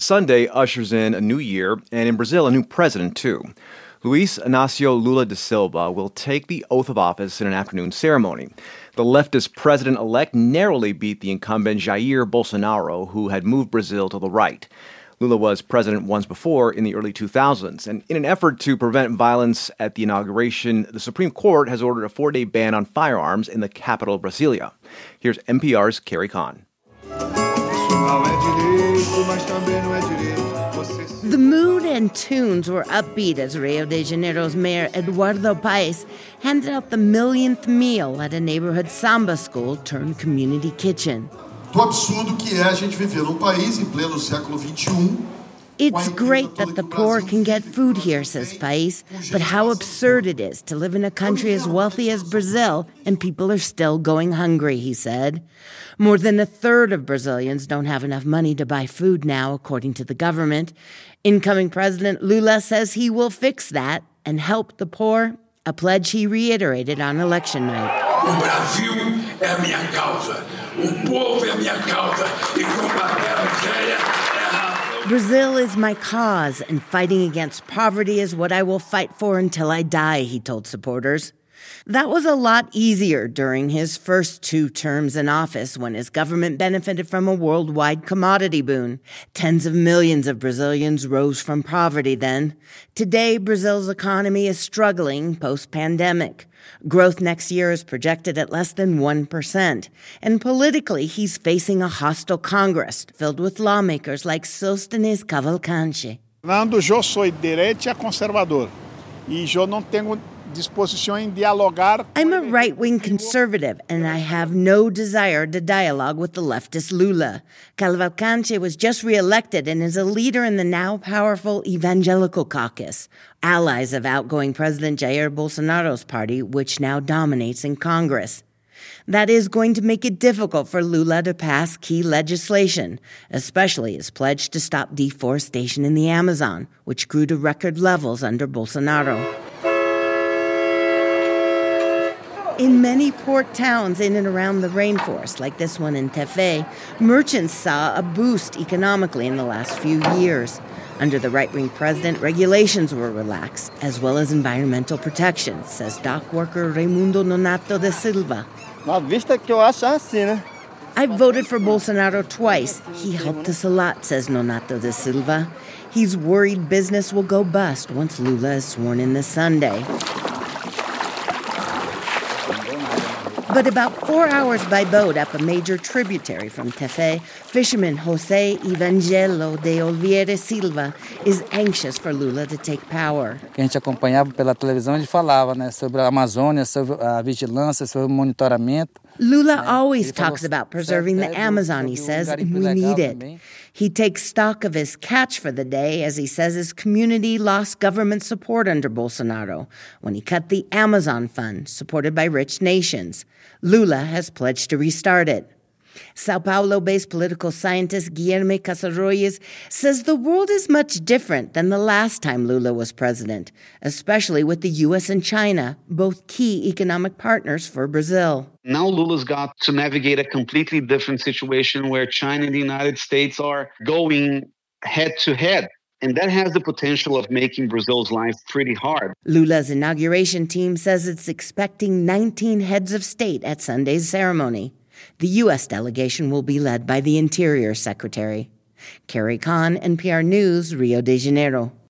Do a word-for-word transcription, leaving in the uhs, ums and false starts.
Sunday ushers in a new year, and in Brazil, a new president, too. Luiz Inácio Lula da Silva will take the oath of office in an afternoon ceremony. The leftist president-elect narrowly beat the incumbent Jair Bolsonaro, who had moved Brazil to the right. Lula was president once before in the early two thousands, and in an effort to prevent violence at the inauguration, the Supreme Court has ordered a four-day ban on firearms in the capital, Brasilia. Here's N P R's Carrie Kahn. The mood and tunes were upbeat as Rio de Janeiro's mayor Eduardo Paes handed out the millionth meal at a neighborhood samba school turned community kitchen. Do absurdo que é a gente viver num país em pleno século vinte e um. It's great that the poor can get food here, says Paes, but how absurd it is to live in a country as wealthy as Brazil and people are still going hungry, he said. More than a third of Brazilians don't have enough money to buy food now, according to the government. Incoming President Lula says he will fix that and help the poor, a pledge he reiterated on election night. O Brasil é a minha causa. O povo é a minha causa. E combater a miséria é a razão. Brazil is my cause, and fighting against poverty is what I will fight for until I die, he told supporters. That was a lot easier during his first two terms in office when his government benefited from a worldwide commodity boom. Tens of millions of Brazilians rose from poverty then. Today, Brazil's economy is struggling post-pandemic. Growth next year is projected at less than one percent. And politically, he's facing a hostile Congress filled with lawmakers like Sóstenes Cavalcanti. Fernando, eu sou de direita conservador. E eu não tenho disposição em dialogar. I'm a right-wing conservative, and I have no desire to dialogue with the leftist Lula. Cavalcanti was just re-elected and is a leader in the now powerful Evangelical Caucus, allies of outgoing President Jair Bolsonaro's party, which now dominates in Congress. That is going to make it difficult for Lula to pass key legislation, especially his pledge to stop deforestation in the Amazon, which grew to record levels under Bolsonaro. In many port towns in and around the rainforest, like this one in Tefé, merchants saw a boost economically in the last few years. Under the right-wing president, regulations were relaxed, as well as environmental protection, says dock worker Raimundo Nonato da Silva. Na vista que eu acho assim, né? I voted for Bolsonaro twice. He helped us a lot, says Nonato da Silva. He's worried business will go bust once Lula is sworn in this Sunday. But about four hours by boat up a major tributary from Tefé, fisherman José Evangelo de Oliveira Silva is anxious for Lula to take power. Que a gente acompanhava pela televisão, ele falava, né, sobre a Amazônia, sobre a vigilância, sobre o monitoramento. Lula always talks about preserving the Amazon, he says, and we need it. He takes stock of his catch for the day as he says his community lost government support under Bolsonaro when he cut the Amazon Fund, supported by rich nations. Lula has pledged to restart it. Sao Paulo-based political scientist Guilherme Casarroyes says the world is much different than the last time Lula was president, especially with the U S and China, both key economic partners for Brazil. Now Lula's got to navigate a completely different situation where China and the United States are going head-to-head. And that has the potential of making Brazil's life pretty hard. Lula's inauguration team says it's expecting nineteen heads of state at Sunday's ceremony. The U S delegation will be led by the Interior Secretary. Carrie Kahn, N P R News, Rio de Janeiro.